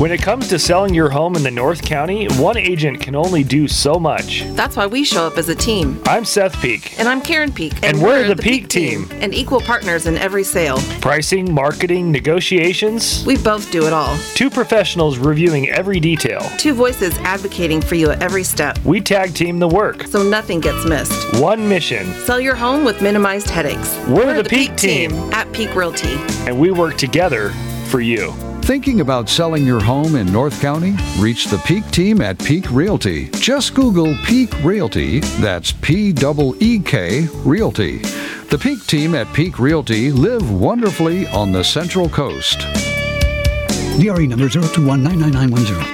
When it comes to selling your home in the North County, one agent can only do so much. That's why we show up as a team. I'm Seth Peak. And I'm Karen Peak. And we're the Peak team. And equal partners in every sale. Pricing, marketing, negotiations. We both do it all. Two professionals reviewing every detail. Two voices advocating for you at every step. We tag team the work, so nothing gets missed. One mission. Sell your home with minimized headaches. We're the Peak team at Peak Realty. And we work together for you. Thinking about selling your home in North County? Reach the Peak team at Peak Realty. Just Google Peak Realty, that's P-E-E-K Realty. The Peak team at Peak Realty live wonderfully on the Central Coast. DRE number 021-99910.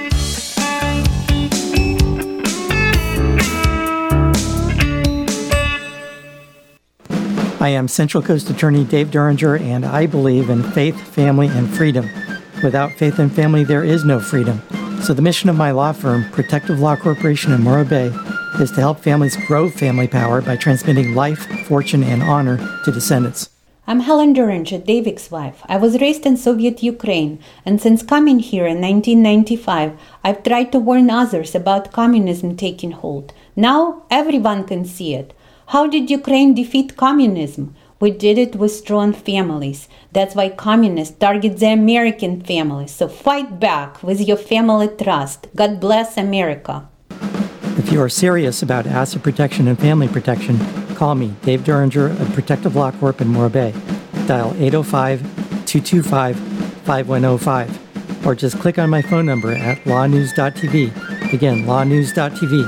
I am Central Coast Attorney Dave Duringer, and I believe in faith, family, and freedom. Without faith and family, there is no freedom. So the mission of my law firm, Protective Law Corporation in Morro Bay, is to help families grow family power by transmitting life, fortune, and honor to descendants. I'm Helen Duringer, David's wife. I was raised in Soviet Ukraine, and since coming here in 1995, I've tried to warn others about communism taking hold. Now everyone can see it. How did Ukraine defeat communism? We did it with strong families. That's why communists target the American families. So fight back with your family trust. God bless America. If you are serious about asset protection and family protection, call me, Dave Duringer of Protective Law Corp in Morro Bay. Dial 805-225-5105. Or just click on my phone number at lawnews.tv. Again, lawnews.tv.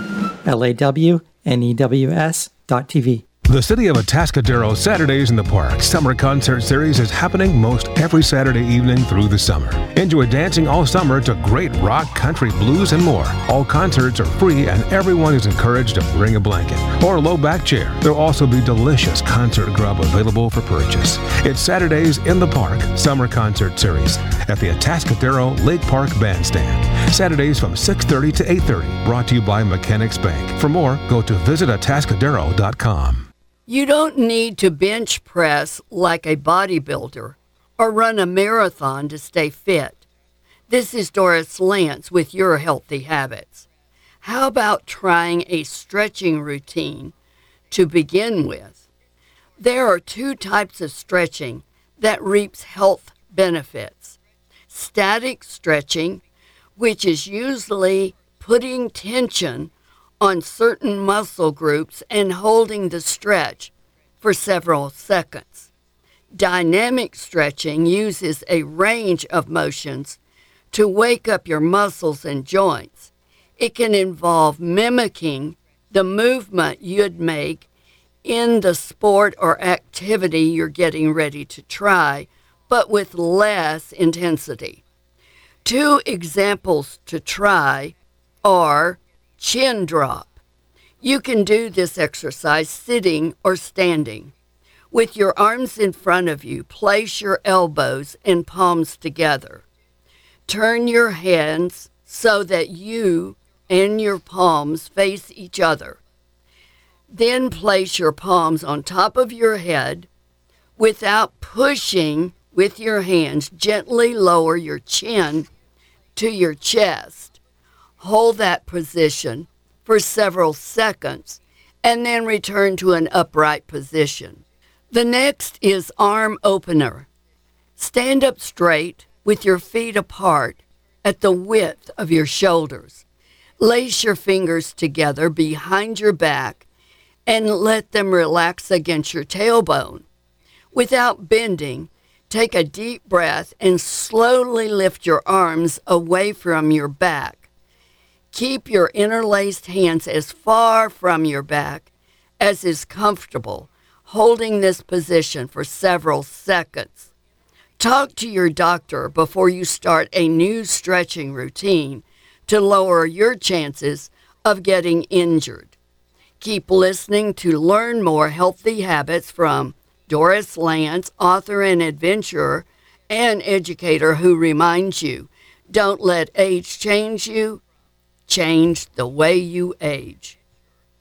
LAWNEWS.tv. The City of Atascadero Saturdays in the Park Summer Concert Series is happening most every Saturday evening through the summer. Enjoy dancing all summer to great rock, country, blues, and more. All concerts are free and everyone is encouraged to bring a blanket or a low back chair. There'll also be delicious concert grub available for purchase. It's Saturdays in the Park Summer Concert Series at the Atascadero Lake Park Bandstand. Saturdays from 6:30 to 8:30. Brought to you by Mechanics Bank. For more, go to visitatascadero.com. You don't need to bench press like a bodybuilder or run a marathon to stay fit. This is Doris Lance with Your Healthy Habits. How about trying a stretching routine to begin with? There are two types of stretching that reaps health benefits. Static stretching, which is usually putting tension on certain muscle groups and holding the stretch for several seconds. Dynamic stretching uses a range of motions to wake up your muscles and joints. It can involve mimicking the movement you'd make in the sport or activity you're getting ready to try, but with less intensity. Two examples to try are chin drop. You can do this exercise sitting or standing. With your arms in front of you, place your elbows and palms together. Turn your hands so that you and your palms face each other. Then place your palms on top of your head. Without pushing with your hands, gently lower your chin to your chest. Hold that position for several seconds and then return to an upright position. The next is arm opener. Stand up straight with your feet apart at the width of your shoulders. Lace your fingers together behind your back and let them relax against your tailbone. Without bending, take a deep breath and slowly lift your arms away from your back. Keep your interlaced hands as far from your back as is comfortable, holding this position for several seconds. Talk to your doctor before you start a new stretching routine to lower your chances of getting injured. Keep listening to learn more healthy habits from Doris Lance, author and adventurer, and educator who reminds you, don't let age change you. Change the way you age.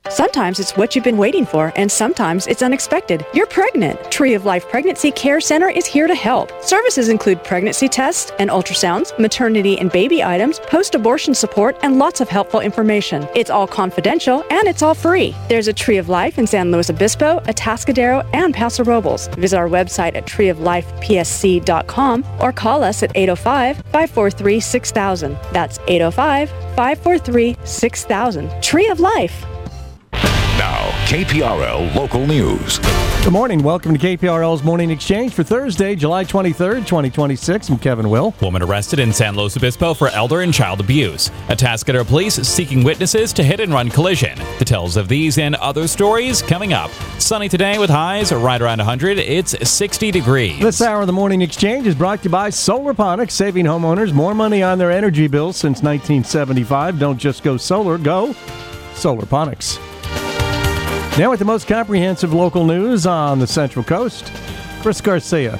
Sometimes it's what you've been waiting for, and sometimes it's unexpected. You're pregnant. Tree of Life Pregnancy Care Center is here to help. Services include pregnancy tests and ultrasounds, maternity and baby items, post-abortion support, and lots of helpful information. It's all confidential, and it's all free. There's a Tree of Life in San Luis Obispo, Atascadero, and Paso Robles. Visit our website at treeoflifepsc.com or call us at 805-543-6000. That's 805-543-6000. Tree of Life. Now, KPRL Local News. Good morning. Welcome to KPRL's Morning Exchange for Thursday, July 23rd, 2026. I'm Kevin Will. Woman arrested in San Luis Obispo for elder and child abuse. Atascadero police seeking witnesses to hit-and-run collision. Details of these and other stories coming up. Sunny today with highs right around 100. It's 60 degrees. This hour of the Morning Exchange is brought to you by Solarponics, saving homeowners more money on their energy bills since 1975. Don't just go solar, go Solarponics. Now with the most comprehensive local news on the Central Coast, Chris Garcia.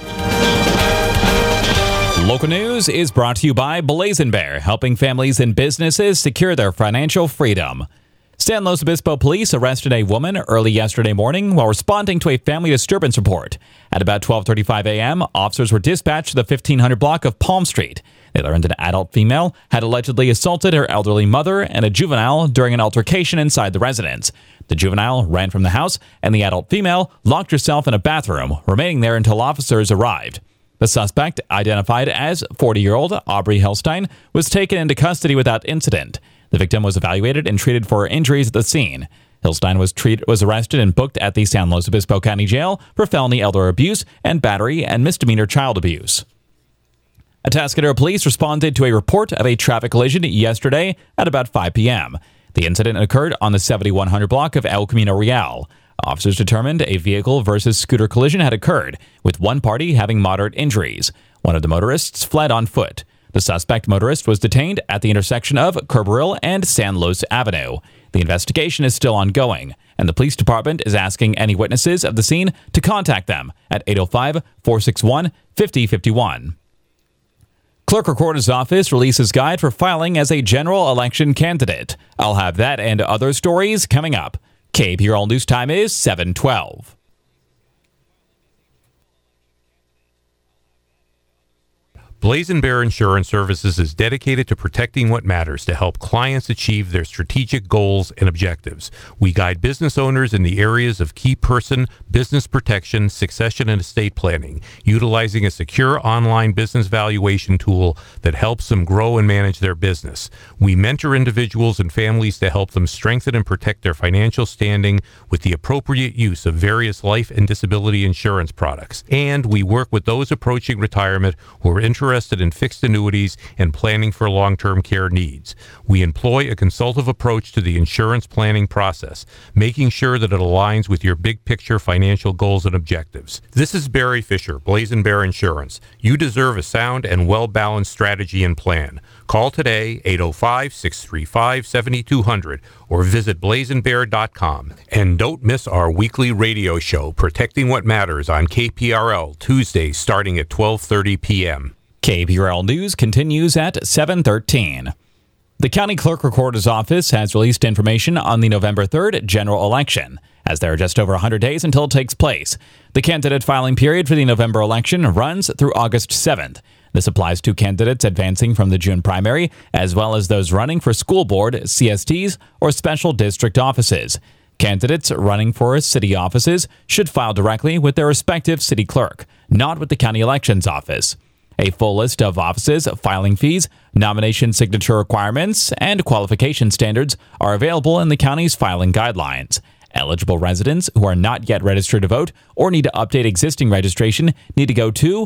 Local news is brought to you by Blazing Bear, helping families and businesses secure their financial freedom. San Luis Obispo police arrested a woman early yesterday morning while responding to a family disturbance report. At about 12:35 a.m., officers were dispatched to the 1500 block of Palm Street. They learned an adult female had allegedly assaulted her elderly mother and a juvenile during an altercation inside the residence. The juvenile ran from the house, and the adult female locked herself in a bathroom, remaining there until officers arrived. The suspect, identified as 40-year-old Aubrey Hellstein, was taken into custody without incident. The victim was evaluated and treated for injuries at the scene. Hellstein was arrested and booked at the San Luis Obispo County Jail for felony elder abuse and battery and misdemeanor child abuse. Atascadero police responded to a report of a traffic collision yesterday at about 5 p.m. The incident occurred on the 7100 block of El Camino Real. Officers determined a vehicle versus scooter collision had occurred, with one party having moderate injuries. One of the motorists fled on foot. The suspect motorist was detained at the intersection of Kerberil and San Luis Avenue. The investigation is still ongoing, and the police department is asking any witnesses of the scene to contact them at 805-461-5051. Clerk Recorder's Office releases guide for filing as a general election candidate. I'll have that and other stories coming up. KPRL News Time is 7:12. Blazing Bear Insurance Services is dedicated to protecting what matters to help clients achieve their strategic goals and objectives. We guide business owners in the areas of key person, business protection, succession, and estate planning, utilizing a secure online business valuation tool that helps them grow and manage their business. We mentor individuals and families to help them strengthen and protect their financial standing with the appropriate use of various life and disability insurance products. And we work with those approaching retirement who are interested in fixed annuities and planning for long-term care needs. We employ a consultative approach to the insurance planning process, making sure that it aligns with your big picture financial goals and objectives. This is Barry Fisher, Blazing Bear Insurance. You deserve a sound and well-balanced strategy and plan. Call today, 805-635-7200, or visit blazingbear.com. And don't miss our weekly radio show, Protecting What Matters, on KPRL, Tuesdays starting at 12:30 p.m. KPRL News continues at 7:13. The County Clerk Recorder's Office has released information on the November 3rd general election, as there are just over 100 days until it takes place. The candidate filing period for the November election runs through August 7th. This applies to candidates advancing from the June primary, as well as those running for school board, CSTs, or special district offices. Candidates running for city offices should file directly with their respective city clerk, not with the county elections office. A full list of offices, filing fees, nomination signature requirements, and qualification standards are available in the county's filing guidelines. Eligible residents who are not yet registered to vote or need to update existing registration need to go to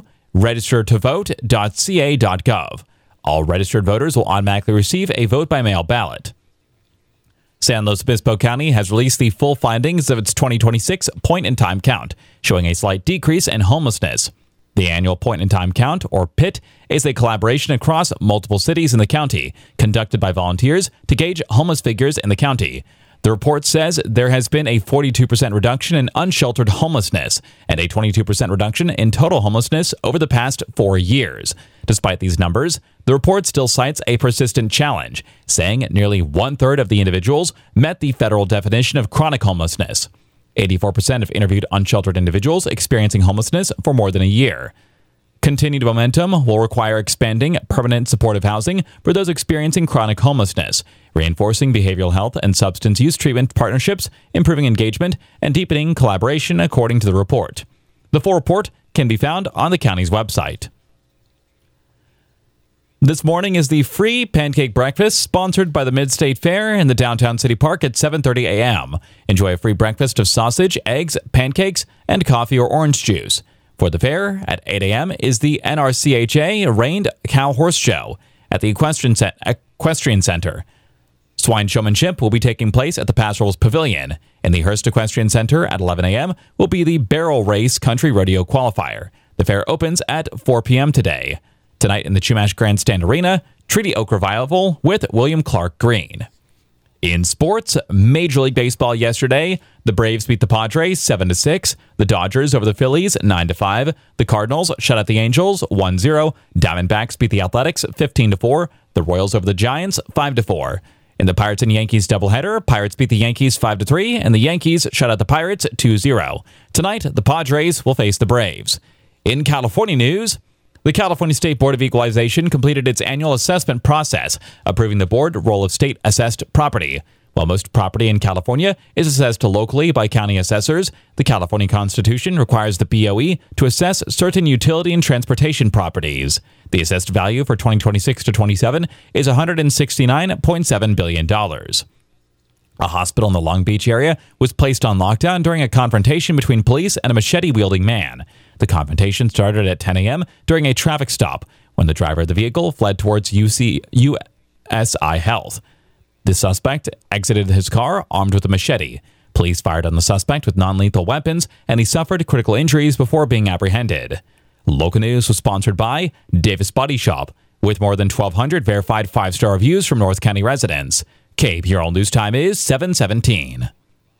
registertovote.ca.gov. All registered voters will automatically receive a vote-by-mail ballot. San Luis Obispo County has released the full findings of its 2026 point-in-time count, showing a slight decrease in homelessness. The annual point-in-time count, or PIT, is a collaboration across multiple cities in the county, conducted by volunteers to gauge homeless figures in the county. The report says there has been a 42% reduction in unsheltered homelessness and a 22% reduction in total homelessness over the past 4 years. Despite these numbers, the report still cites a persistent challenge, saying nearly one-third of the individuals met the federal definition of chronic homelessness. 84% of interviewed unsheltered individuals experiencing homelessness for more than a year. Continued momentum will require expanding permanent supportive housing for those experiencing chronic homelessness, reinforcing behavioral health and substance use treatment partnerships, improving engagement, and deepening collaboration, according to the report. The full report can be found on the county's website. This morning is the free pancake breakfast sponsored by the Mid-State Fair in the Downtown City Park at 7:30 a.m. Enjoy a free breakfast of sausage, eggs, pancakes, and coffee or orange juice. For the fair, at 8 a.m. is the NRCHA Reined Cow Horse Show at the Equestrian Center. Swine showmanship will be taking place at the Pastorals Pavilion. In the Hearst Equestrian Center at 11 a.m. will be the Barrel Race Country Rodeo Qualifier. The fair opens at 4 p.m. today. Tonight in the Chumash Grandstand Arena, Treaty Oak Revival with William Clark Green. In sports, Major League Baseball yesterday, the Braves beat the Padres 7-6, the Dodgers over the Phillies 9-5, the Cardinals shut out the Angels 1-0, Diamondbacks beat the Athletics 15-4, the Royals over the Giants 5-4. In the Pirates and Yankees doubleheader, Pirates beat the Yankees 5-3, and the Yankees shut out the Pirates 2-0. Tonight, the Padres will face the Braves. In California news, the California State Board of Equalization completed its annual assessment process, approving the board roll of state-assessed property. While most property in California is assessed locally by county assessors, the California Constitution requires the BOE to assess certain utility and transportation properties. The assessed value for 2026 to 27 is $169.7 billion. A hospital in the Long Beach area was placed on lockdown during a confrontation between police and a machete-wielding man. The confrontation started at 10 a.m. during a traffic stop when the driver of the vehicle fled towards USI Health. The suspect exited his car armed with a machete. Police fired on the suspect with non-lethal weapons, and he suffered critical injuries before being apprehended. Local news was sponsored by Davis Body Shop, with more than 1,200 verified 5-star reviews from North County residents. KPRL News Time is 7:17.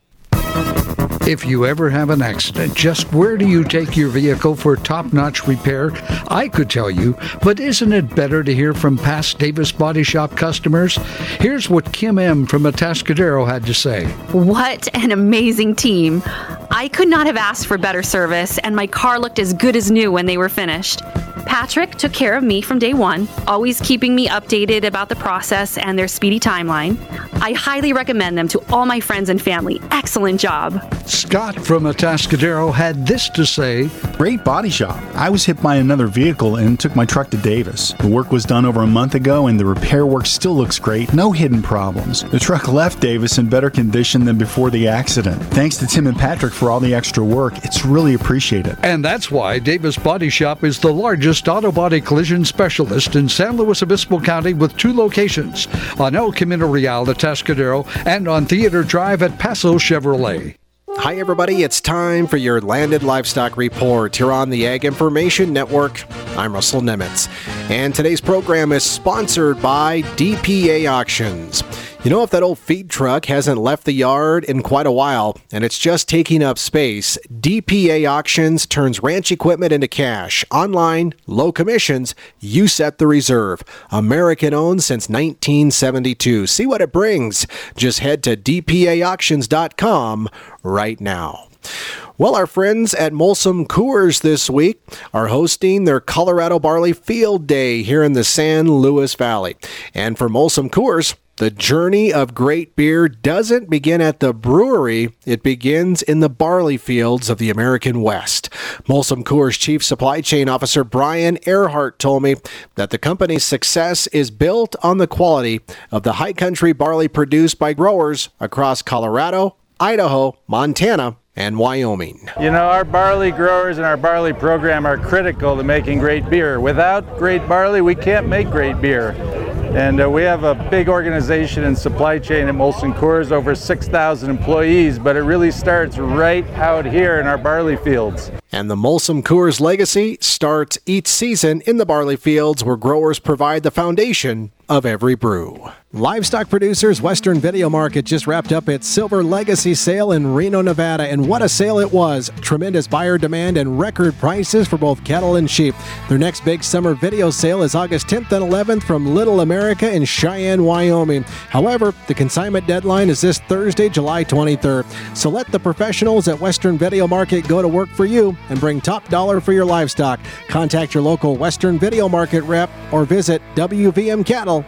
If you ever have an accident, just where do you take your vehicle for top-notch repair? I could tell you, but isn't it better to hear from past Davis Body Shop customers? Here's what Kim M. from Atascadero had to say. What an amazing team. I could not have asked for better service, and my car looked as good as new when they were finished. Patrick took care of me from day one, always keeping me updated about the process and their speedy timeline. I highly recommend them to all my friends and family. Excellent job. Scott from Atascadero had this to say. Great body shop. I was hit by another vehicle and took my truck to Davis. The work was done over a month ago and the repair work still looks great. No hidden problems. The truck left Davis in better condition than before the accident. Thanks to Tim and Patrick for all the extra work. It's really appreciated. And that's why Davis Body Shop is the largest auto body collision specialist in San Luis Obispo County with 2 locations, on El Camino Real, Atascadero, and on Theater Drive at Paso Chevrolet. Hi everybody, it's time for your Landed Livestock Report here on the Ag Information Network. I'm Russell Nemitz, and today's program is sponsored by DPA Auctions. You know, if that old feed truck hasn't left the yard in quite a while and it's just taking up space, DPA Auctions turns ranch equipment into cash. Online, low commissions, you set the reserve. American owned since 1972. See what it brings. Just head to dpaauctions.com right now. Well, our friends at Molson Coors this week are hosting their Colorado Barley Field Day here in the San Luis Valley. And for Molson Coors, the journey of great beer doesn't begin at the brewery. It begins in the barley fields of the American West. Molson Coors Chief Supply Chain Officer Brian Earhart told me that the company's success is built on the quality of the high country barley produced by growers across Colorado, Idaho, Montana, and Wyoming. You know, our barley growers and our barley program are critical to making great beer. Without great barley, we can't make great beer. And we have a big organization in supply chain at Molson Coors, over 6,000 employees, but it really starts right out here in our barley fields. And the Molson Coors legacy starts each season in the barley fields where growers provide the foundation of every brew. Livestock Producers Western Video Market just wrapped up its Silver Legacy sale in Reno, Nevada, and what a sale it was. Tremendous buyer demand and record prices for both cattle and sheep. Their next big summer video sale is August 10th and 11th from Little America in Cheyenne, Wyoming. However, the consignment deadline is this Thursday, July 23rd. So let the professionals at Western Video Market go to work for you and bring top dollar for your livestock. Contact your local Western Video Market rep or visit WVMCattle.com.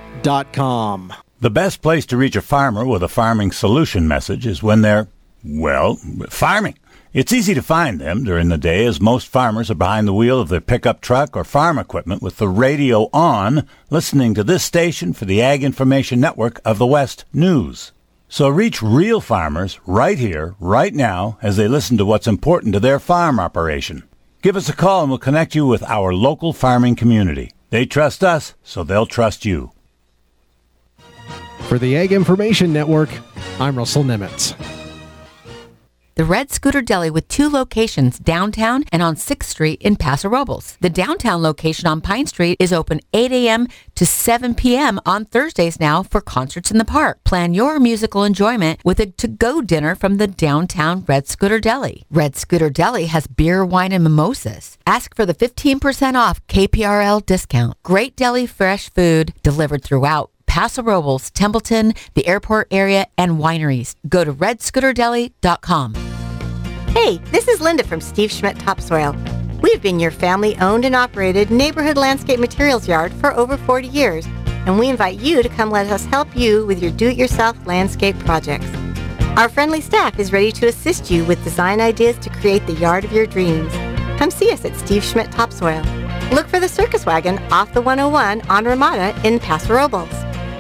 The best place to reach a farmer with a farming solution message is when they're, well, farming. It's easy to find them during the day as most farmers are behind the wheel of their pickup truck or farm equipment with the radio on, listening to this station for the Ag Information Network of the West News. So reach real farmers right here, right now, as they listen to what's important to their farm operation. Give us a call and we'll connect you with our local farming community. They trust us, so they'll trust you. For the Ag Information Network, I'm Russell Nemitz. The Red Scooter Deli with 2 locations downtown and on 6th Street in Paso Robles. The downtown location on Pine Street is open 8 a.m. to 7 p.m. on Thursdays now for concerts in the park. Plan your musical enjoyment with a to-go dinner from the downtown Red Scooter Deli. Red Scooter Deli has beer, wine, and mimosas. Ask for the 15% off KPRL discount. Great deli fresh food delivered throughout Paso Robles, Templeton, the airport area, and wineries. Go to redscooterdeli.com. Hey, this is Linda from Steve Schmidt Topsoil. We've been your family-owned and operated neighborhood landscape materials yard for over 40 years, and we invite you to come let us help you with your do-it-yourself landscape projects. Our friendly staff is ready to assist you with design ideas to create the yard of your dreams. Come see us at Steve Schmidt Topsoil. Look for the circus wagon off the 101 on Ramada in Paso Robles.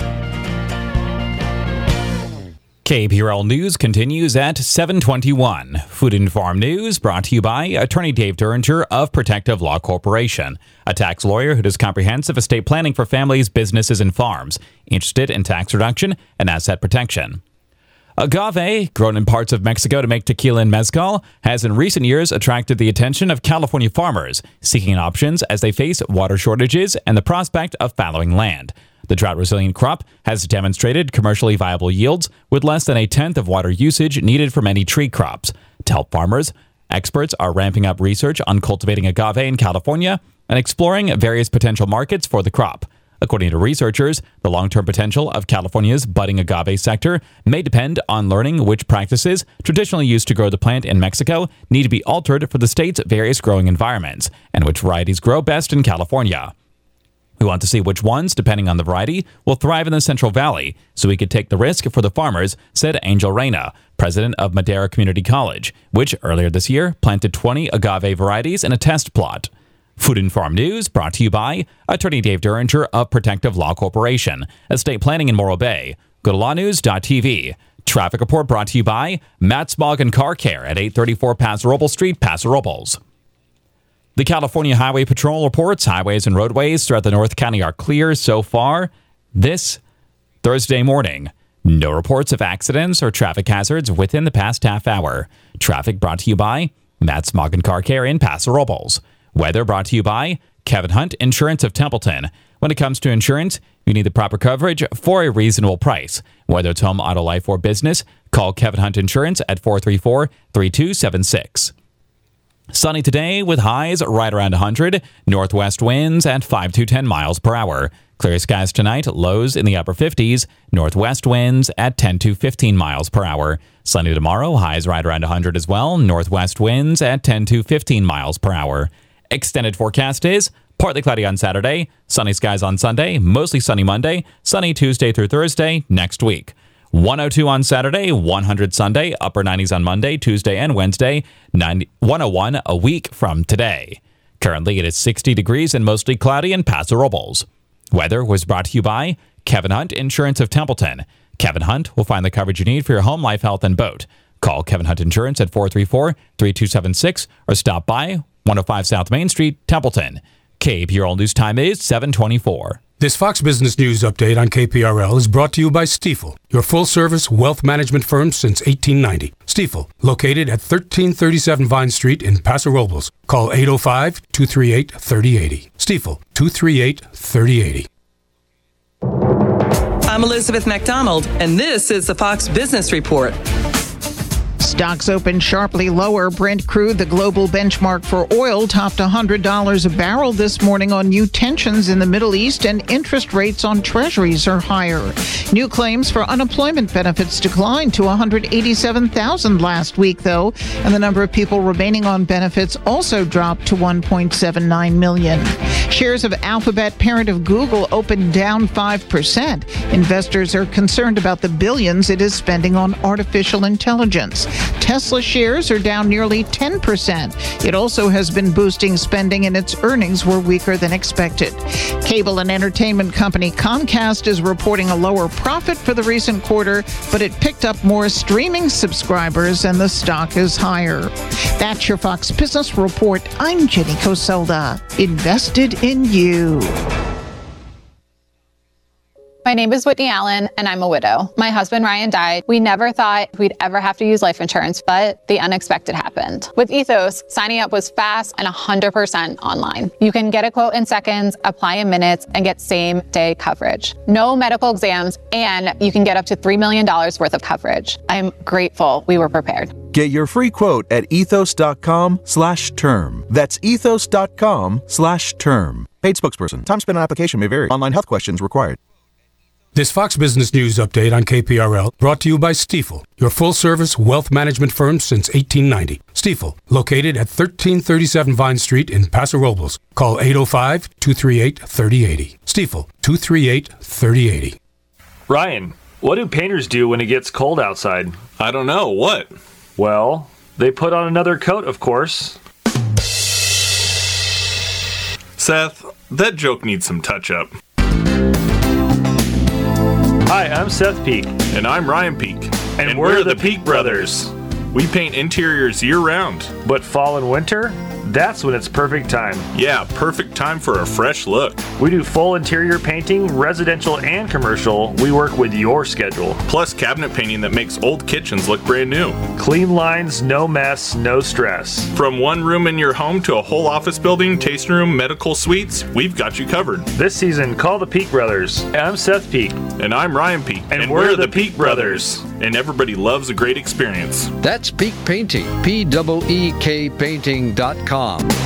KPRL News continues at 7:21. Food and Farm News brought to you by Attorney Dave Duringer of Protective Law Corporation, a tax lawyer who does comprehensive estate planning for families, businesses, and farms, interested in tax reduction and asset protection. Agave, grown in parts of Mexico to make tequila and mezcal, has in recent years attracted the attention of California farmers, seeking options as they face water shortages and the prospect of fallowing land. The drought-resilient crop has demonstrated commercially viable yields with less than a tenth of water usage needed for many tree crops. To help farmers, experts are ramping up research on cultivating agave in California and exploring various potential markets for the crop. According to researchers, the long-term potential of California's budding agave sector may depend on learning which practices traditionally used to grow the plant in Mexico need to be altered for the state's various growing environments, and which varieties grow best in California. We want to see which ones, depending on the variety, will thrive in the Central Valley, so we could take the risk for the farmers, said Angel Reyna, president of Madera Community College, which earlier this year planted 20 agave varieties in a test plot. Food and Farm News brought to you by Attorney Dave Duringer of Protective Law Corporation, estate planning in Morro Bay. Go to lawnews.tv. Traffic report brought to you by Matt Smog and Car Care at 834 Paso Robles Street, Paso Robles. The California Highway Patrol reports highways and roadways throughout the North County are clear so far this Thursday morning. No reports of accidents or traffic hazards within the past half hour. Traffic brought to you by Matt Smog and Car Care in Paso Robles. Weather brought to you by Kevin Hunt Insurance of Templeton. When it comes to insurance, you need the proper coverage for a reasonable price. Whether it's home, auto, life, or business, call Kevin Hunt Insurance at 434-3276. Sunny today with highs right around 100, northwest winds at 5 to 10 miles per hour. Clear skies tonight, lows in the upper 50s, northwest winds at 10 to 15 miles per hour. Sunny tomorrow, highs right around 100 as well, northwest winds at 10 to 15 miles per hour. Extended forecast is partly cloudy on Saturday, sunny skies on Sunday, mostly sunny Monday, sunny Tuesday through Thursday next week. 102 on Saturday, 100 Sunday, upper 90s on Monday, Tuesday, and Wednesday, 101 a week from today. Currently, it is 60 degrees and mostly cloudy in Paso Robles. Weather was brought to you by Kevin Hunt Insurance of Templeton. Kevin Hunt will find the coverage you need for your home, life, health, and boat. Call Kevin Hunt Insurance at 434-3276 or stop by 105 South Main Street, Templeton. KPRL News Time is 7:24. This Fox Business News update on KPRL is brought to you by Stifel, your full-service wealth management firm since 1890. Stifel, located at 1337 Vine Street in Paso Robles. Call 805-238-3080. Stifel, 238-3080. I'm Elizabeth McDonald, and this is the Fox Business Report. Stocks opened sharply lower. Brent crude, the global benchmark for oil, topped $100 a barrel this morning on new tensions in the Middle East, and interest rates on treasuries are higher. New claims for unemployment benefits declined to 187,000 last week, though, and the number of people remaining on benefits also dropped to 1.79 million. Shares of Alphabet, parent of Google, opened down 5%. Investors are concerned about the billions it is spending on artificial intelligence. Tesla shares are down nearly 10%. It also has been boosting spending, and its earnings were weaker than expected. Cable and entertainment company Comcast is reporting a lower profit for the recent quarter, but it picked up more streaming subscribers, and the stock is higher. That's your Fox Business Report. I'm Jenny Coselda. Invested in you. My name is Whitney Allen, and I'm a widow. My husband, Ryan, died. We never thought we'd ever have to use life insurance, but the unexpected happened. With Ethos, signing up was fast and 100% online. You can get a quote in seconds, apply in minutes, and get same-day coverage. No medical exams, and you can get up to $3 million worth of coverage. I'm grateful we were prepared. Get your free quote at ethos.com/term. That's ethos.com/term. Paid spokesperson. Time spent on application may vary. Online health questions required. This Fox Business News update on KPRL brought to you by Stifel, your full-service wealth management firm since 1890. Stifel, located at 1337 Vine Street in Paso Robles. Call 805-238-3080. Stifel, 238-3080. Ryan, what do painters do when it gets cold outside? I don't know. What? Well, they put on another coat, of course. Seth, that joke needs some touch-up. Hi, I'm Seth Peak. And I'm Ryan Peak. And we're the Peak Brothers. We paint interiors year-round. But fall and winter? That's when it's perfect time. Yeah, perfect time for a fresh look. We do full interior painting, residential and commercial. We work with your schedule. Plus cabinet painting that makes old kitchens look brand new. Clean lines, no mess, no stress. From one room in your home to a whole office building, tasting room, medical suites, we've got you covered. This season, call the Peak Brothers. I'm Seth Peak. And I'm Ryan Peak. And we're the Peak Brothers. And everybody loves a great experience. That's Peak Painting. PEEK Painting.com.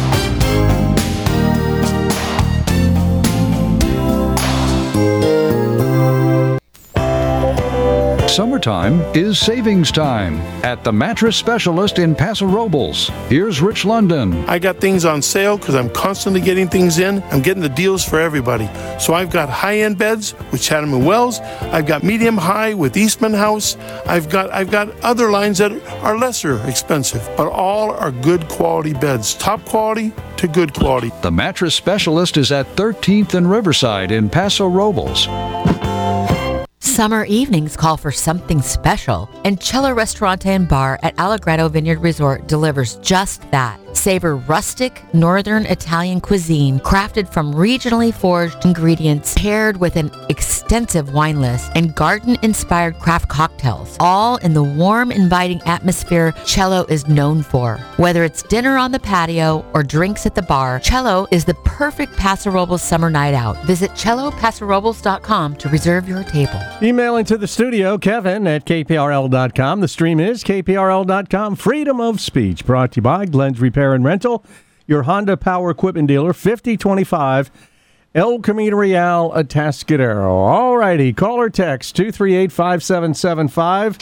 Summertime is savings time at the Mattress Specialist in Paso Robles. Here's Rich London. I got things on sale because I'm constantly getting things in. I'm getting the deals for everybody. So I've got high-end beds with Chatham & Wells. I've got medium-high with Eastman House. I've got other lines that are lesser expensive, but all are good quality beds. Top quality to good quality. The Mattress Specialist is at 13th and Riverside in Paso Robles. Summer evenings call for something special, and Cello Restaurante and Bar at Allegrado Vineyard Resort delivers just that. Savor rustic, northern Italian cuisine crafted from regionally forged ingredients paired with an extensive wine list and garden-inspired craft cocktails, all in the warm, inviting atmosphere Cello is known for. Whether it's dinner on the patio or drinks at the bar, Cello is the perfect Paso Robles summer night out. Visit CelloPasoRobles.com to reserve your table. Email into the studio, Kevin at KPRL.com. The stream is KPRL.com. Freedom of speech. Brought to you by Glenn's Repair and Rental, your Honda Power Equipment dealer, 5025 El Camino Real, Atascadero. All righty, call or text 238-5775,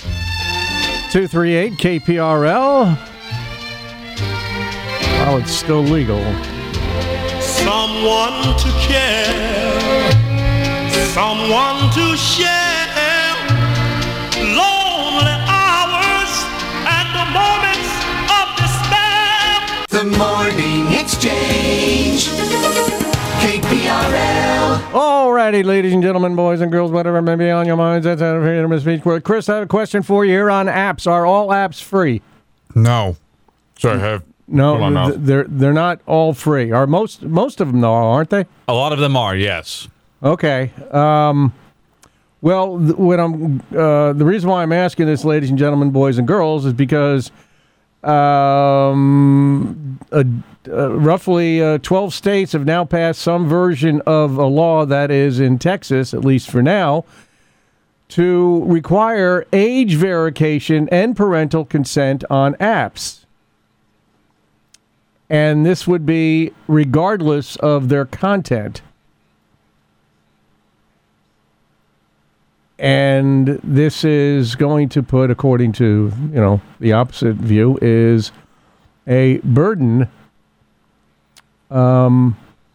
238-KPRL. While it's still legal. Someone to care, someone to share, lonely hours and the moments of despair. The Morning Exchange, KPRL. Alrighty, ladies and gentlemen, boys and girls, whatever may be on your minds, that's out of freedom of speech. Chris, I have a question for you here on apps. Are all apps free? No. So I have... No, they're not all free. Are most of them though, aren't they? A lot of them are, yes. Okay. Well, the reason why I'm asking this, ladies and gentlemen, boys and girls, is because roughly 12 states have now passed some version of a law that is in Texas, at least for now, to require age verification and parental consent on apps. And this would be regardless of their content. And this is going to put, according to, the opposite view, is a burden on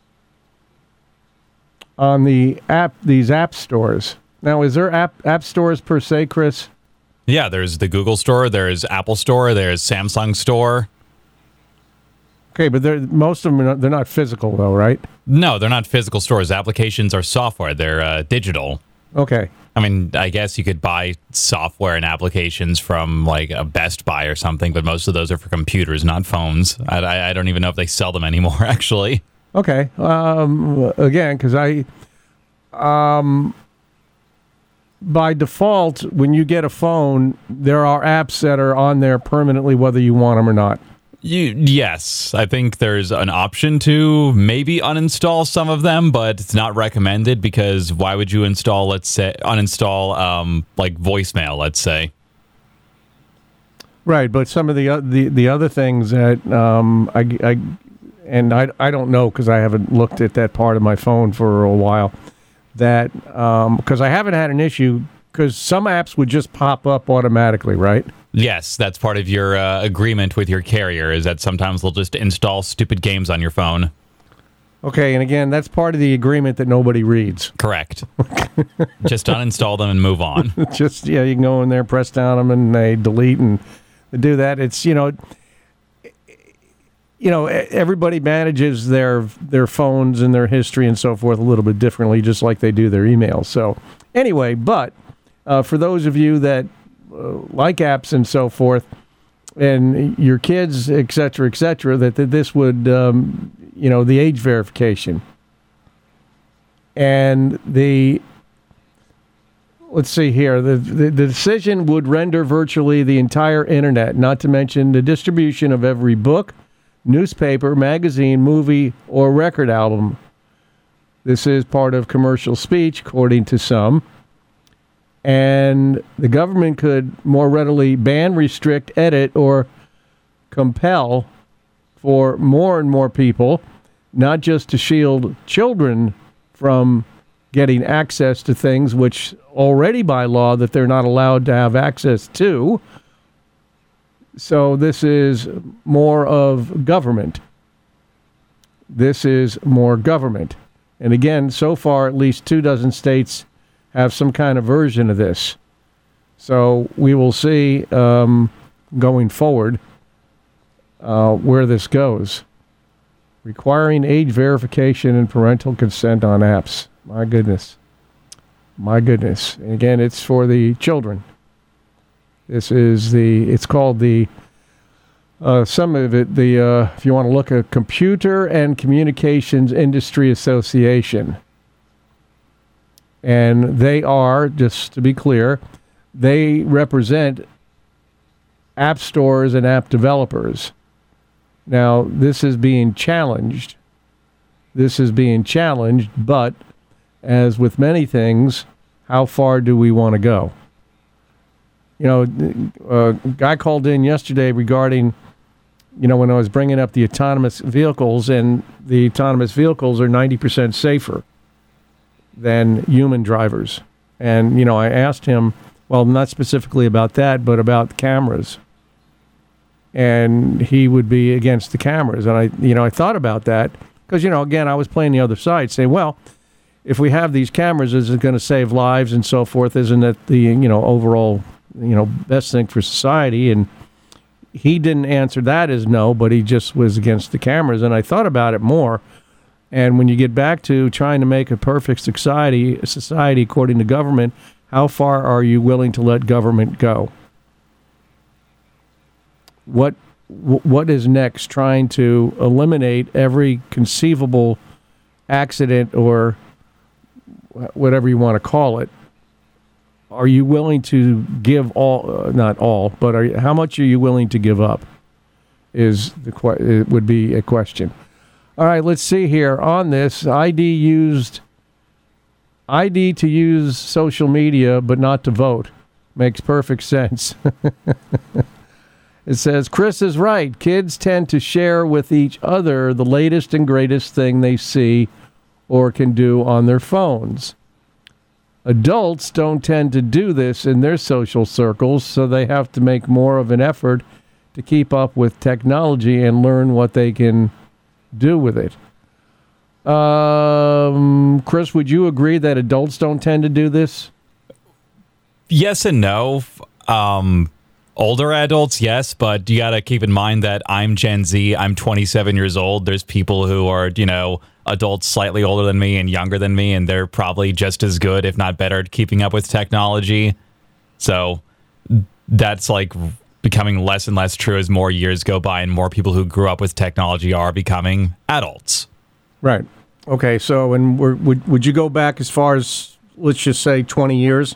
these app stores. Now, is there app stores per se, Chris? Yeah, there's the Google Store, there's Apple Store, there's Samsung Store. Okay, but most of them they're not physical, though, right? No, they're not physical stores. Applications are software. They're digital. Okay. I mean, I guess you could buy software and applications from like a Best Buy or something, but most of those are for computers, not phones. I don't even know if they sell them anymore, actually. Okay. Again, because by default, when you get a phone, there are apps that are on there permanently, whether you want them or not. Yes, I think there's an option to maybe uninstall some of them, but it's not recommended because why would you uninstall like voicemail, let's say? Right, but some of the other things that I don't know because I haven't looked at that part of my phone for a while. That because I haven't had an issue because some apps would just pop up automatically, right? Yes, that's part of your agreement with your carrier is that sometimes they'll just install stupid games on your phone. Okay, and again, that's part of the agreement that nobody reads. Correct. Just uninstall them and move on. You can go in there, press down them, and they delete and they do that. It's everybody manages their phones and their history and so forth a little bit differently, just like they do their emails. So anyway, but for those of you that like apps and so forth, and your kids, et cetera, that this would, the age verification. And let's see here, the decision would render virtually the entire internet, not to mention the distribution of every book, newspaper, magazine, movie, or record album. This is part of commercial speech, according to some. And the government could more readily ban, restrict, edit, or compel for more and more people, not just to shield children from getting access to things which already by law that they're not allowed to have access to. So this is more of government. This is more government. And again, so far, at least 24 states have some kind of version of this. So we will see going forward where this goes. Requiring age verification and parental consent on apps. My goodness. And again, it's for the children. This is it's called some of it, if you want to look at Computer and Communications Industry Association. And they are, just to be clear, they represent app stores and app developers. Now, this is being challenged. But as with many things, how far do we want to go? A guy called in yesterday regarding, when I was bringing up the autonomous vehicles, and the autonomous vehicles are 90% safer than human drivers. And, I asked him, well, not specifically about that, but about cameras. And he would be against the cameras. And I thought about that because, again, I was playing the other side saying, well, if we have these cameras, is it going to save lives and so forth? Isn't it the, overall, best thing for society? And he didn't answer that as no, but he just was against the cameras. And I thought about it more. And when you get back to trying to make a perfect society according to government, how far are you willing to let government go? What is next? Trying to eliminate every conceivable accident or whatever you want to call it, are you willing to give all, not all, but how much are you willing to give up it would be a question. All right, let's see here on this. ID to use social media but not to vote. Makes perfect sense. It says, Chris is right. Kids tend to share with each other the latest and greatest thing they see or can do on their phones. Adults don't tend to do this in their social circles, so they have to make more of an effort to keep up with technology and learn what they can do with it. Chris, would you agree that adults don't tend to do this? Yes and no. Older adults, yes, but you got to keep in mind that I'm Gen Z. I'm 27 years old. There's people who are, adults slightly older than me and younger than me, and they're probably just as good, if not better, at keeping up with technology. So that's like becoming less and less true as more years go by and more people who grew up with technology are becoming adults. Right. Okay, so and would you go back as far as, let's just say, 20 years?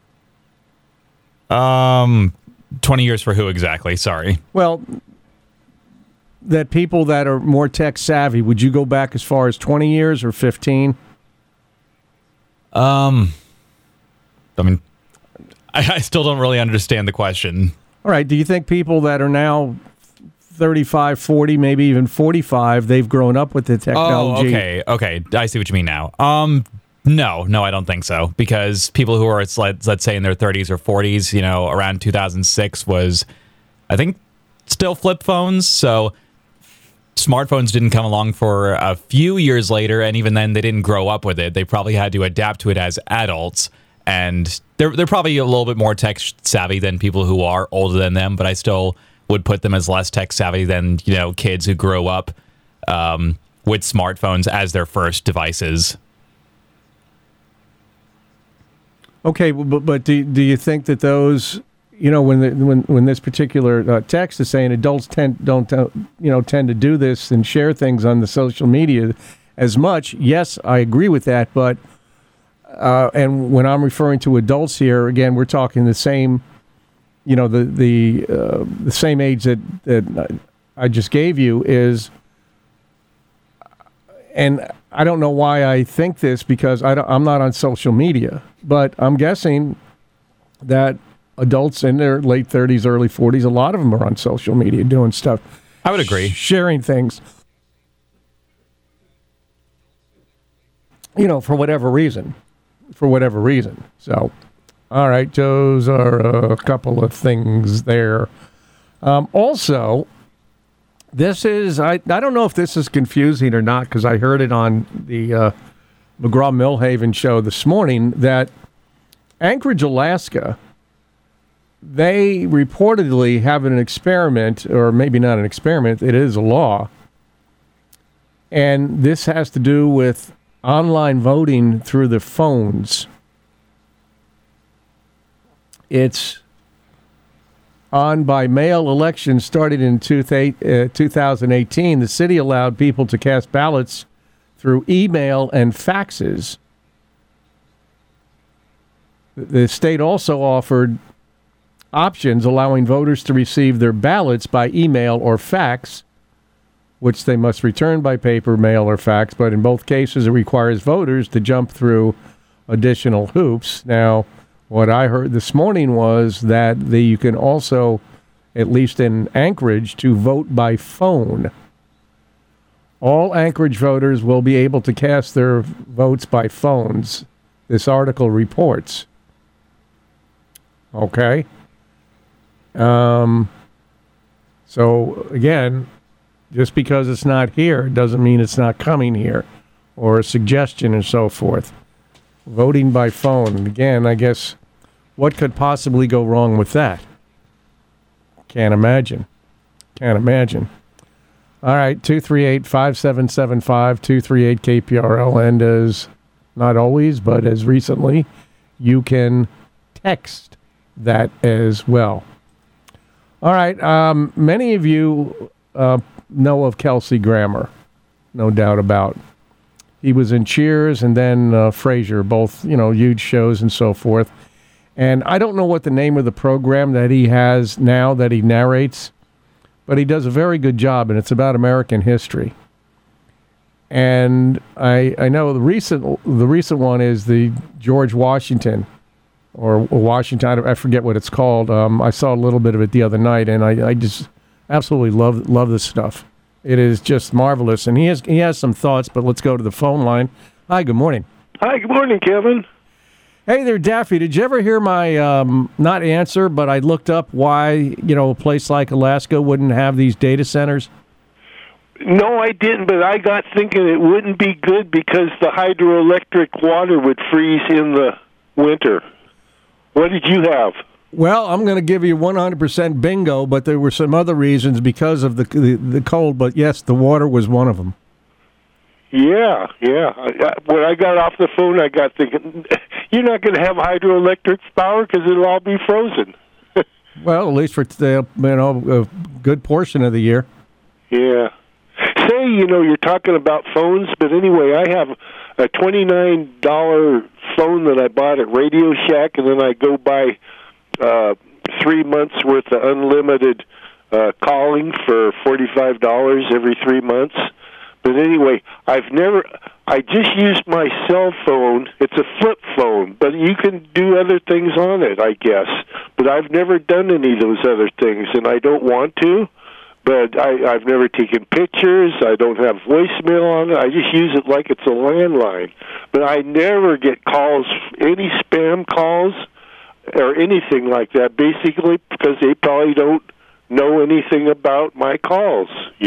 20 years for who exactly? Sorry. Well, that people that are more tech savvy, would you go back as far as 20 years or 15? I mean, I still don't really understand the question. All right. Do you think people that are now 35, 40, maybe even 45, they've grown up with the technology? Oh, okay. I see what you mean now. No, I don't think so. Because people who are, let's say, in their 30s or 40s, around 2006 was, I think, still flip phones. So smartphones didn't come along for a few years later, and even then they didn't grow up with it. They probably had to adapt to it as adults, and they're probably a little bit more tech savvy than people who are older than them, but I still would put them as less tech savvy than, kids who grew up with smartphones as their first devices. Okay, but do you think that those, when this particular text is saying adults tend to do this and share things on the social media as much? Yes, I agree with that. But and when I'm referring to adults here, again, we're talking the same, the same age that I just gave you is. And I don't know why I think this because I'm not on social media, but I'm guessing that adults in their late 30s, early 40s, a lot of them are on social media doing stuff. I would agree. Sharing things. For whatever reason. So, all right, those are a couple of things there. Also, this is, I don't know if this is confusing or not, because I heard it on the McGraw-Milhaven show this morning, that Anchorage, Alaska, they reportedly have an experiment, or maybe not an experiment, it is a law, and this has to do with online voting through the phones. It's on by mail elections started in 2018. The city allowed people to cast ballots through email and faxes. The state also offered options allowing voters to receive their ballots by email or fax, which they must return by paper, mail, or fax. But in both cases, it requires voters to jump through additional hoops. Now, what I heard this morning was that you can also, at least in Anchorage, to vote by phone. All Anchorage voters will be able to cast their votes by phones, this article reports. Okay. So, again, just because it's not here doesn't mean it's not coming here, or a suggestion and so forth. Voting by phone. Again, I guess, what could possibly go wrong with that? Can't imagine. All right, 238-5775, 238-KPRL, and as not always, but as recently, you can text that as well. All right, many of you know of Kelsey Grammer, no doubt about. He was in Cheers and then Frasier, both, huge shows and so forth. And I don't know what the name of the program that he has now that he narrates, but he does a very good job, and it's about American history. And I know the recent one is the George Washington, or Washington, I forget what it's called. I saw a little bit of it the other night, and I just absolutely love this stuff. It is just marvelous, and he has some thoughts, but let's go to the phone line. Hi, good morning. Hi, good morning, Kevin. Hey there, Daffy. Did you ever hear my, not answer, but I looked up why, a place like Alaska wouldn't have these data centers? No, I didn't, but I got thinking it wouldn't be good because the hydroelectric water would freeze in the winter. What did you have? Well, I'm going to give you 100% bingo, but there were some other reasons because of the cold. But yes, the water was one of them. Yeah. When I got off the phone, I got thinking, you're not going to have hydroelectric power because it'll all be frozen. Well, at least for a good portion of the year. Yeah. Say, you're talking about phones, but anyway, I have a $29 phone that I bought at Radio Shack, and then I go buy 3 months worth of unlimited calling for $45 every 3 months. But anyway, I just used my cell phone. It's a flip phone, but you can do other things on it, I guess. But I've never done any of those other things, and I don't want to. But I've never taken pictures. I don't have voicemail on it. I just use it like it's a landline. But I never get calls, any spam calls or anything like that, basically because they probably don't know anything about my calls,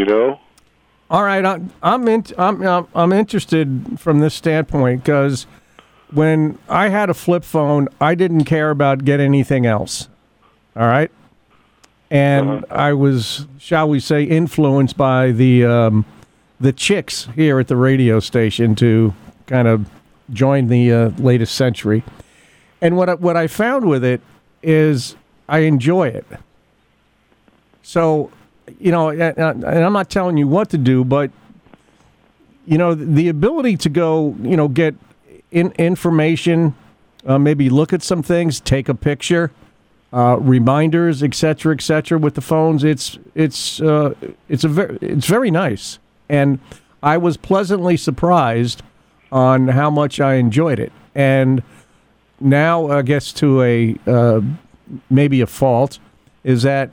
All right, I'm interested from this standpoint because when I had a flip phone, I didn't care about getting anything else. All right. And I was, shall we say, influenced by the chicks here at the radio station to kind of join the latest century. And what I found with it is I enjoy it. So, and I'm not telling you what to do, but the ability to go, get information, maybe look at some things, take a picture. Reminders, et cetera, with the phones. It's very nice, and I was pleasantly surprised on how much I enjoyed it. And now, I guess to a maybe a fault is that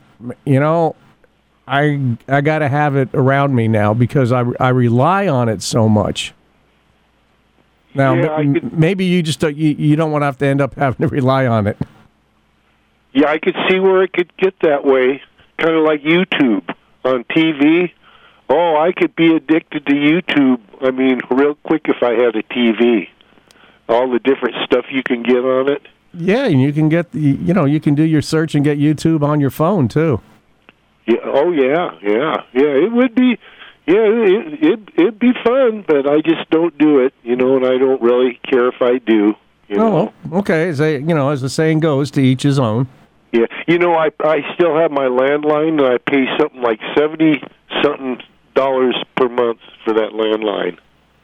I got to have it around me now because I rely on it so much. Now, maybe you just you don't want to have to end up having to rely on it. Yeah, I could see where it could get that way, kind of like YouTube on TV. Oh, I could be addicted to YouTube, real quick if I had a TV. All the different stuff you can get on it. Yeah, and you can get, you can do your search and get YouTube on your phone, too. Yeah. Oh, yeah. It would be, it'd be fun, but I just don't do it, and I don't really care if I do. Oh, okay. As the saying goes, to each his own. Yeah, I still have my landline, and I pay something like $70-something per month for that landline.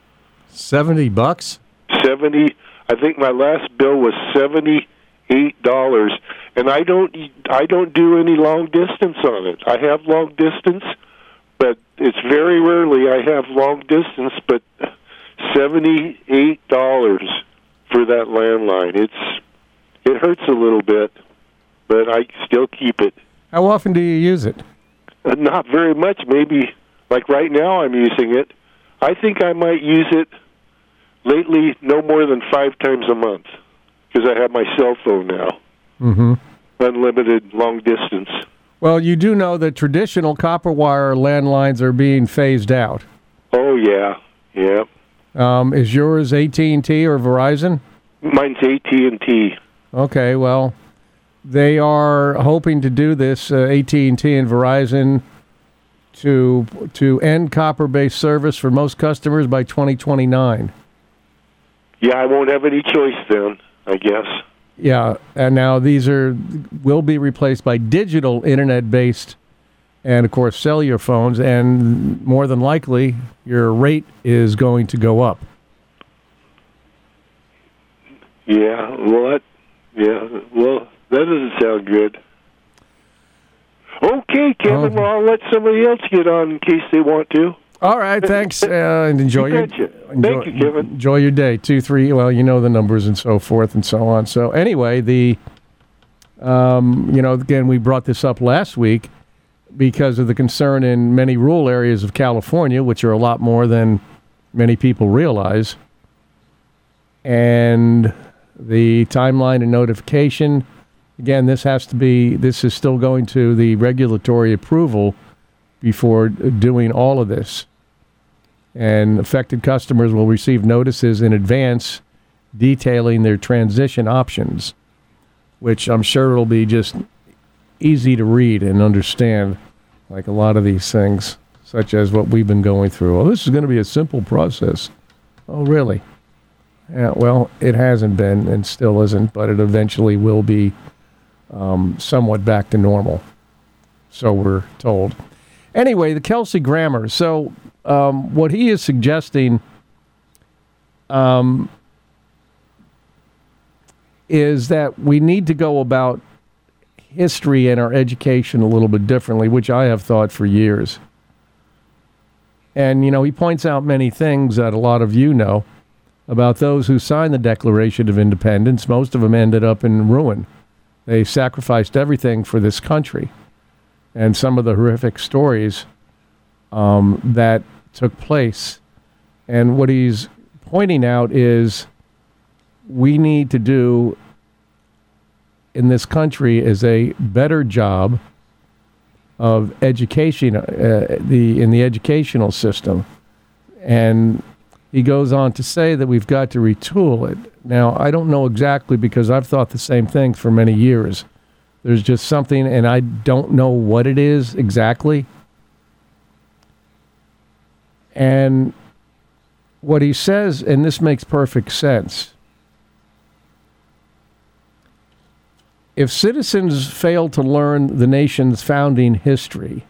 $70? 70. I think my last bill was $78, and I don't do any long distance on it. I have long distance, but it's very rarely I have long distance. But $78 for that landline. It hurts a little bit, but I still keep it. How often do you use it? Not very much. Maybe, like right now I'm using it. I think I might use it lately no more than 5 times a month because I have my cell phone now. Mm-hmm. Unlimited long distance. Well, you do know that traditional copper wire landlines are being phased out. Oh, yeah. Is yours AT&T or Verizon? Mine's AT&T. Okay, well, they are hoping to do this, AT&T and Verizon, to end copper-based service for most customers by 2029. Yeah, I won't have any choice then, I guess. Yeah, and now these will be replaced by digital internet-based and, of course, cellular phones, and more than likely, your rate is going to go up. Yeah, well, that doesn't sound good. Okay, Kevin, well, I'll let somebody else get on in case they want to. All right, thanks, and enjoy Thank you, Kevin. Enjoy your day. 2-3. Well, you know the numbers and so forth and so on. So anyway, again, we brought this up last week because of the concern in many rural areas of California, which are a lot more than many people realize, and the timeline and notification. Again, this is still going to the regulatory approval before doing all of this. And affected customers will receive notices in advance detailing their transition options, which I'm sure will be just easy to read and understand, like a lot of these things, such as what we've been going through. Well, this is going to be a simple process. Oh, really? Yeah, well, it hasn't been and still isn't, but it eventually will be somewhat back to normal. So we're told. Anyway, the Kelsey Grammer. So what he is suggesting is that we need to go about history and our education a little bit differently, which I have thought for years. And, he points out many things that a lot of you know about those who signed the Declaration of Independence. Most of them ended up in ruin. They sacrificed everything for this country. And some of the horrific stories that took place. And what he's pointing out is we need to do in this country is a better job of education in the educational system. And he goes on to say that we've got to retool it. Now, I don't know exactly because I've thought the same thing for many years. There's just something, and I don't know what it is exactly. And what he says, and this makes perfect sense, if citizens fail to learn the nation's founding history,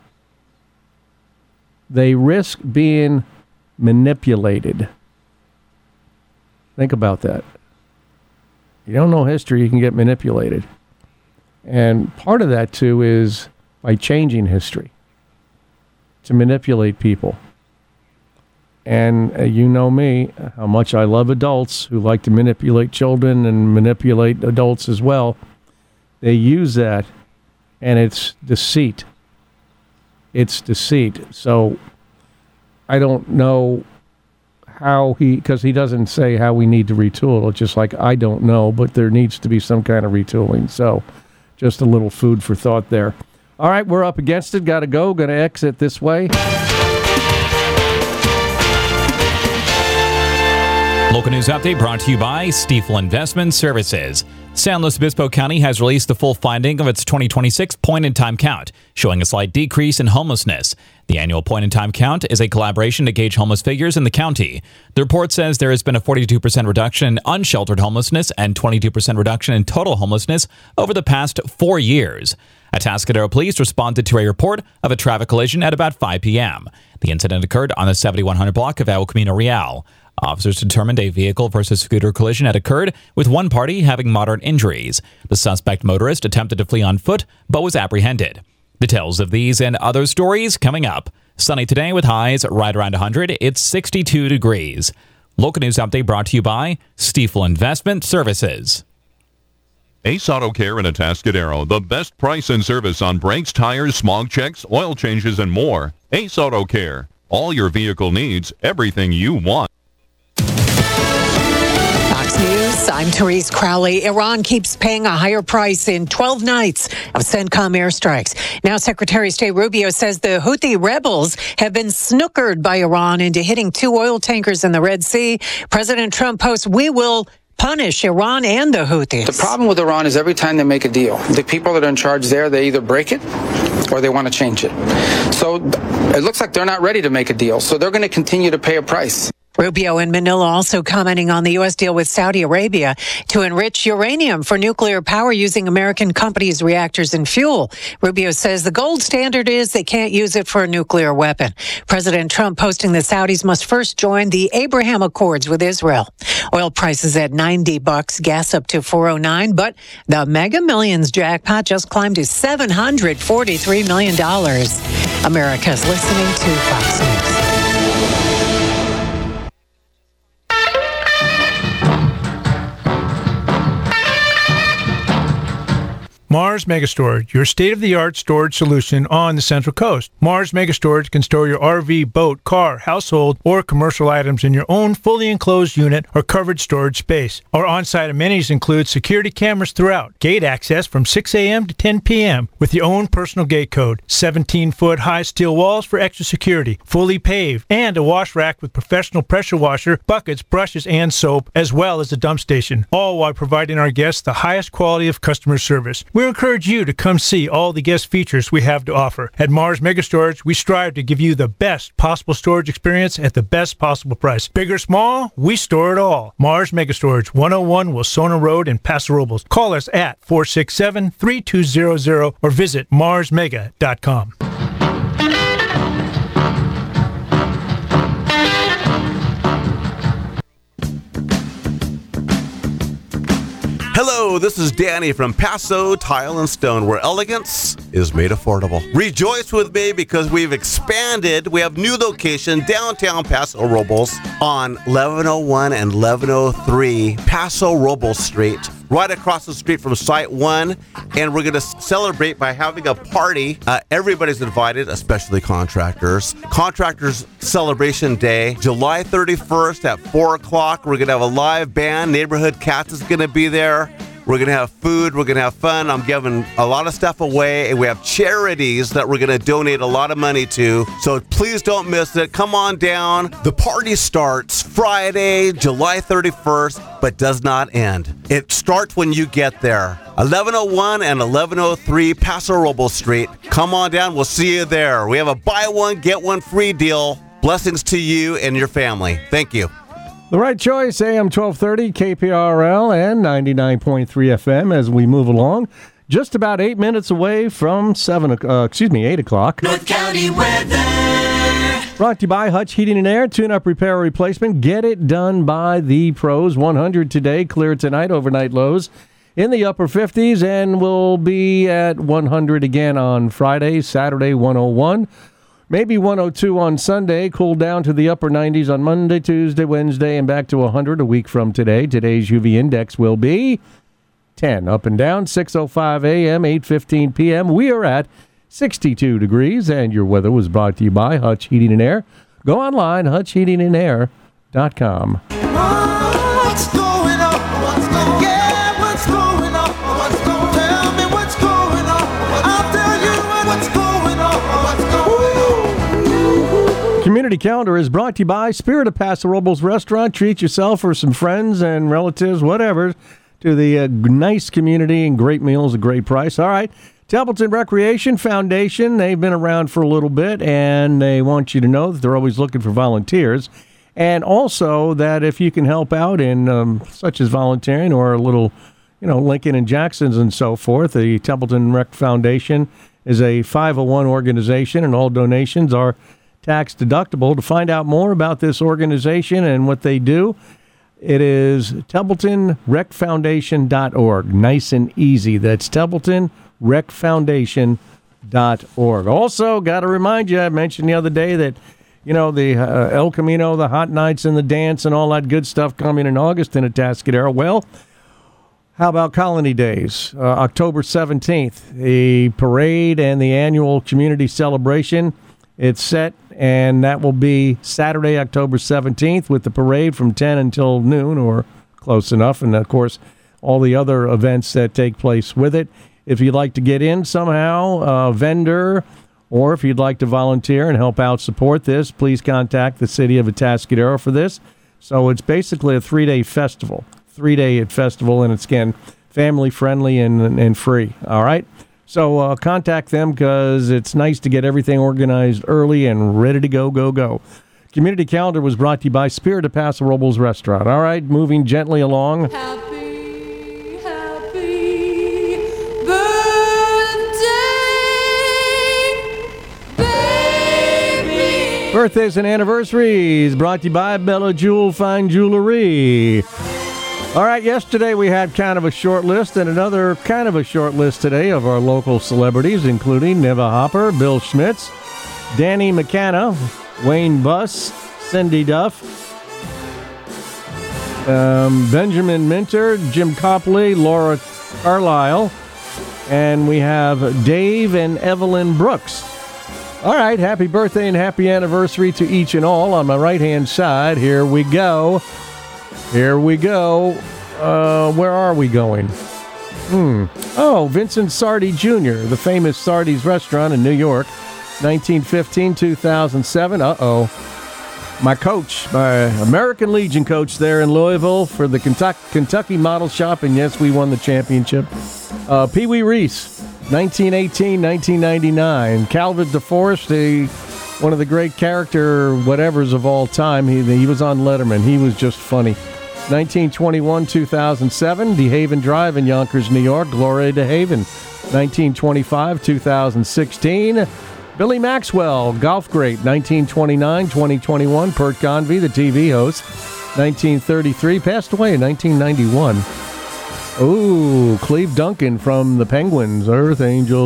they risk being manipulated. Think about that. You don't know history, you can get manipulated. And part of that, too, is by changing history to manipulate people. And you know me, how much I love adults who like to manipulate children and manipulate adults as well. They use that, and it's deceit. It's deceit. So I don't know how because he doesn't say how we need to retool. It's just like, I don't know, but there needs to be some kind of retooling. So just a little food for thought there. All right, we're up against it. Got to go. Going to exit this way. Local news update brought to you by Stiefel Investment Services. San Luis Obispo County has released the full finding of its 2026 point-in-time count, showing a slight decrease in homelessness. The annual point-in-time count is a collaboration to gauge homeless figures in the county. The report says there has been a 42% reduction in unsheltered homelessness and 22% reduction in total homelessness over the past 4 years. Atascadero police responded to a report of a traffic collision at about 5 p.m. The incident occurred on the 7100 block of El Camino Real. Officers determined a vehicle versus scooter collision had occurred, with one party having moderate injuries. The suspect motorist attempted to flee on foot, but was apprehended. Details of these and other stories coming up. Sunny today with highs right around 100. It's 62 degrees. Local news update brought to you by Stiefel Investment Services. Ace Auto Care in Atascadero. The best price and service on brakes, tires, smog checks, oil changes, and more. Ace Auto Care. All your vehicle needs, everything you want. News. I'm Therese Crowley. Iran keeps paying a higher price in 12 nights of CENTCOM airstrikes. Now Secretary of State Rubio says the Houthi rebels have been snookered by Iran into hitting 2 oil tankers in the Red Sea. President Trump posts, "We will punish Iran and the Houthis." The problem with Iran is every time they make a deal, the people that are in charge there, they either break it or they want to change it. So it looks like they're not ready to make a deal. So they're going to continue to pay a price. Rubio in Manila also commenting on the U.S. deal with Saudi Arabia to enrich uranium for nuclear power using American companies' reactors and fuel. Rubio says the gold standard is they can't use it for a nuclear weapon. President Trump posting the Saudis must first join the Abraham Accords with Israel. Oil prices at $90, gas up to $4.09, but the Mega Millions jackpot just climbed to $743 million. America's listening to Fox News. Mars Megastorage, your state-of-the-art storage solution on the Central Coast. Mars Megastorage can store your RV, boat, car, household, or commercial items in your own fully enclosed unit or covered storage space. Our on-site amenities include security cameras throughout, gate access from 6 a.m. to 10 p.m. with your own personal gate code, 17-foot high steel walls for extra security, fully paved, and a wash rack with professional pressure washer, buckets, brushes, and soap, as well as a dump station, all while providing our guests the highest quality of customer service. We encourage you to come see all the guest features we have to offer. At Mars Megastorage, we strive to give you the best possible storage experience at the best possible price. Big or small, we store it all. Mars Megastorage, 101 Wilsona Road in Paso Robles. Call us at 467-3200 or visit marsmega.com. Hello, this is Danny from Paso Tile and Stone, where elegance is made affordable. Rejoice with me because we've expanded. We have new location downtown Paso Robles on 1101 and 1103 Paso Robles Street, right across the street from Site 1. And we're going to celebrate by having a party. Everybody's invited, especially contractors. Contractors Celebration Day, July 31st at 4 o'clock. We're going to have a live band. Neighborhood Cats is going to be there. We're going to have food. We're going to have fun. I'm giving a lot of stuff away. And we have charities that we're going to donate a lot of money to. So please don't miss it. Come on down. The party starts Friday, July 31st, but does not end. It starts when you get there. 1101 and 1103 Paso Robles Street. Come on down. We'll see you there. We have a buy one, get one free deal. Blessings to you and your family. Thank you. The right choice, AM 1230, KPRL, and 99.3 FM as we move along. Just about 8 minutes away from 8 o'clock. North County weather. Brought to you by Hutch Heating and Air. Tune-up, repair, or replacement. Get it done by the pros. 100 today, clear tonight, overnight lows in the upper 50s, and we'll be at 100 again on Friday, Saturday, 101. Maybe 102 on Sunday, cool down to the upper 90s on Monday, Tuesday, Wednesday, and back to 100 a week from today. Today's UV index will be 10, up and down, 6:05 a.m., 8:15 p.m. We are at 62 degrees, and your weather was brought to you by Hutch Heating and Air. Go online, hutchheatingandair.com. What's going on? What's going on? Yeah, what's going on? What's going on? Tell me what's going on. I'll tell you what's going on. What's going on? Community Calendar is brought to you by Spirit of Paso Robles Restaurant. Treat yourself or some friends and relatives, whatever, to the nice community and great meals, a great price. All right. Templeton Recreation Foundation, they've been around for a little bit, and they want you to know that they're always looking for volunteers. And also that if you can help out in such as volunteering or a little, Lincoln and Jackson's and so forth, the Templeton Rec Foundation is a 501 organization, and all donations are tax deductible. To find out more about this organization and what they do, it is TempletonRecFoundation.org. Nice and easy. That's TempletonRecFoundation.org. Also, got to remind you, I mentioned the other day that, the El Camino, the Hot Nights and the dance and all that good stuff coming in August in Atascadero. Well, how about Colony Days? October 17th, the parade and the annual community celebration. It's set, and that will be Saturday, October 17th, with the parade from 10 until noon, or close enough, and, of course, all the other events that take place with it. If you'd like to get in somehow, a vendor, or if you'd like to volunteer and help out support this, please contact the city of Atascadero for this. So it's basically a 3-day festival, and it's, again, family-friendly and free, all right? So contact them because it's nice to get everything organized early and ready to go. Community calendar was brought to you by Spirit of Paso Robles Restaurant. All right, moving gently along. Birthdays and anniversaries brought to you by Bella Jewel Fine Jewelry. All right, yesterday we had kind of a short list and another kind of a short list today of our local celebrities, including Neva Hopper, Bill Schmitz, Danny McKenna, Wayne Buss, Cindy Duff, Benjamin Minter, Jim Copley, Laura Carlisle, and we have Dave and Evelyn Brooks. All right, happy birthday and happy anniversary to each and all. On my right-hand side, here we go. Here we go. Where are we going? Oh, Vincent Sardi Jr., the famous Sardi's restaurant in New York, 1915-2007. Uh-oh. My coach, my American Legion coach there in Louisville for the Kentucky Model Shop, and yes, we won the championship. Pee Wee Reese, 1918-1999. Calvin DeForest, one of the great character whatevers of all time. He was on Letterman. He was just funny. 1921-2007, DeHaven Drive in Yonkers, New York. Gloria DeHaven. 1925-2016. Billy Maxwell, golf great. 1929-2021. Pert Convey, the TV host. 1933, passed away in 1991. Ooh, Cleve Duncan from the Penguins, Earth Angel.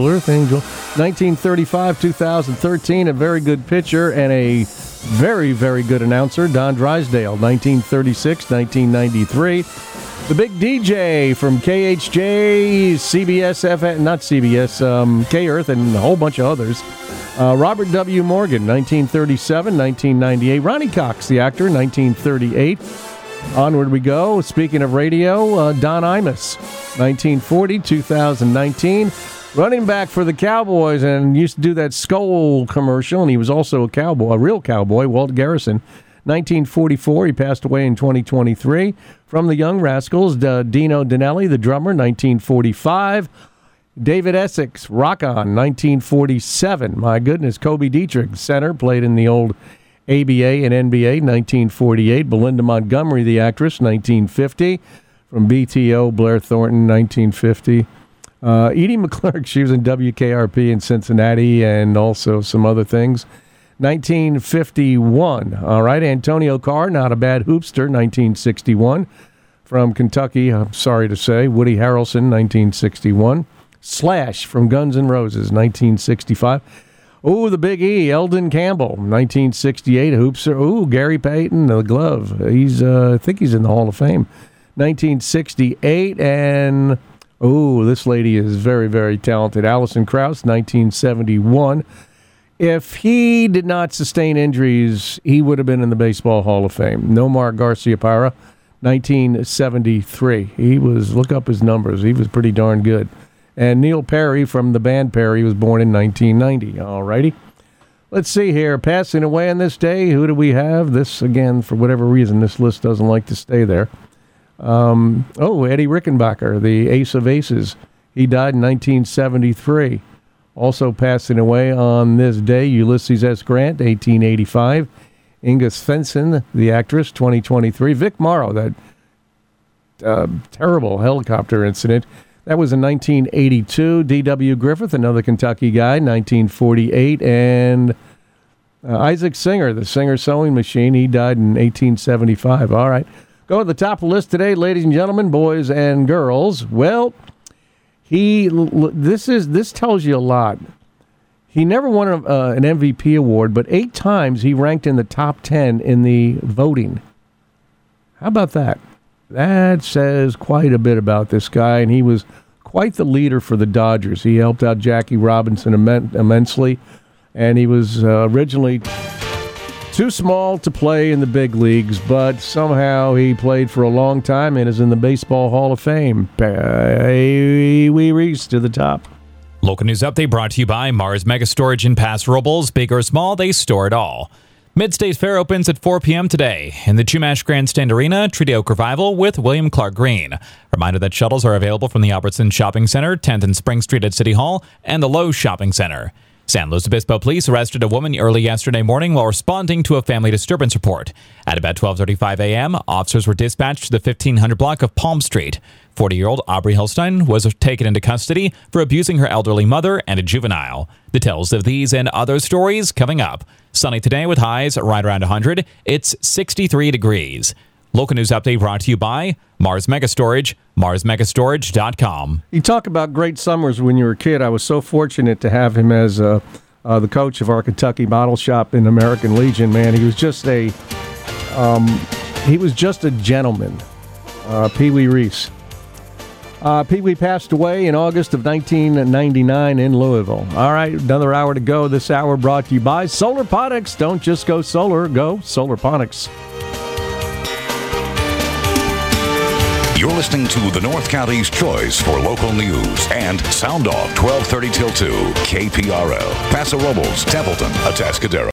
1935-2013, a very good pitcher and a very, very good announcer, Don Drysdale. 1936-1993. The Big DJ from KHJ, CBS, not CBS, K-Earth, and a whole bunch of others. Robert W. Morgan, 1937-1998. Ronnie Cox, the actor, 1938. Onward we go. Speaking of radio, Don Imus, 1940-2019. Running back for the Cowboys and used to do that Skull commercial, and he was also a cowboy, a real cowboy, Walt Garrison. 1944, he passed away in 2023. From the Young Rascals, Dino Dinelli, the drummer, 1945. David Essex, Rock On, 1947. My goodness, Kobe Dietrich, center, played in the old ABA and NBA, 1948. Belinda Montgomery, the actress, 1950. From BTO, Blair Thornton, 1950. Edie McClurg, she was in WKRP in Cincinnati and also some other things. 1951. All right, Antonio Carr, not a bad hoopster, 1961. From Kentucky, I'm sorry to say, Woody Harrelson, 1961. Slash from Guns N' Roses, 1965. Oh, the Big E, Eldon Campbell, 1968, a hoopster. Oh, Gary Payton, the glove. I think he's in the Hall of Fame. 1968, and this lady is very, very talented. Alison Krauss, 1971. If he did not sustain injuries, he would have been in the Baseball Hall of Fame. Nomar Garciaparra, 1973. Look up his numbers. He was pretty darn good. And Neil Perry from the band Perry was born in 1990. All righty. Let's see here. Passing away on this day, who do we have? This, again, for whatever reason, this list doesn't like to stay there. Eddie Rickenbacker, the ace of aces. He died in 1973. Also passing away on this day, Ulysses S. Grant, 1885. Inga Svensson, the actress, 2023. Vic Morrow, that terrible helicopter incident. That was in 1982. D.W. Griffith, another Kentucky guy, 1948. And Isaac Singer, the Singer Sewing Machine, he died in 1875. All right. Go to the top of the list today, ladies and gentlemen, boys and girls. Well, this tells you a lot. He never won an MVP award, but 8 times he ranked in the top 10 in the voting. How about that? That says quite a bit about this guy, and he was quite the leader for the Dodgers. He helped out Jackie Robinson immensely, and he was originally too small to play in the big leagues, but somehow he played for a long time and is in the Baseball Hall of Fame. We reached to the top. Local news update brought to you by Mars Mega Storage in Paso Robles. Big or small, they store it all. Mid-States Fair opens at 4 p.m. today in the Chumash Grandstand Arena, Treaty Oak Revival with William Clark Green. Reminder that shuttles are available from the Albertson Shopping Center, 10th and Spring Street at City Hall, and the Lowe's Shopping Center. San Luis Obispo police arrested a woman early yesterday morning while responding to a family disturbance report. At about 12:35 a.m., officers were dispatched to the 1500 block of Palm Street. 40-year-old Aubrey Holstein was taken into custody for abusing her elderly mother and a juvenile. Details of these and other stories coming up. Sunny today with highs right around 100. It's 63 degrees. Local news update brought to you by Mars Mega Storage, marsmegastorage.com. You talk about great summers when you were a kid. I was so fortunate to have him as the coach of our Kentucky Model Shop in American Legion. Man, he was just a gentleman. Pee Wee Reese. Pee Wee passed away in August of 1999 in Louisville. All right, another hour to go. This hour brought to you by Solarponics. Don't just go solar, go Solarponics. You're listening to the North County's choice for local news and Sound Off 1230 till 2, KPRL, Paso Robles, Templeton, Atascadero.